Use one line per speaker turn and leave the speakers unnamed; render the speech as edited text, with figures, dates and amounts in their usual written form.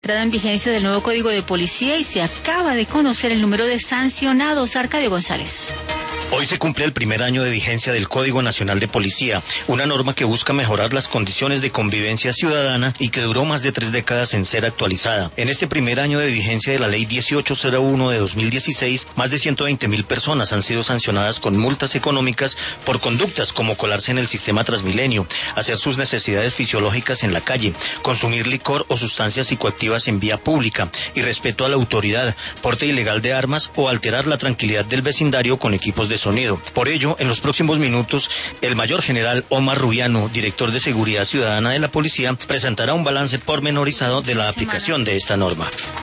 Entrada en vigencia del nuevo Código de Policía y se acaba de conocer el número de sancionados. Arcadio González.
Hoy se cumple el primer año de vigencia del Código Nacional de Policía, una norma que busca mejorar las condiciones de convivencia ciudadana y que duró más de 3 décadas en ser actualizada. En este primer año de vigencia de la Ley 1801 de 2016, más de 120.000 personas han sido sancionadas con multas económicas por conductas como colarse en el sistema Transmilenio, hacer sus necesidades fisiológicas en la calle, consumir licor o sustancias psicoactivas en vía pública, irrespeto a la autoridad, porte ilegal de armas o alterar la tranquilidad del vecindario con equipos de sonido. Por ello, en los próximos minutos, el mayor general Omar Rubiano, director de Seguridad Ciudadana de la Policía, presentará un balance pormenorizado de la aplicación de esta norma.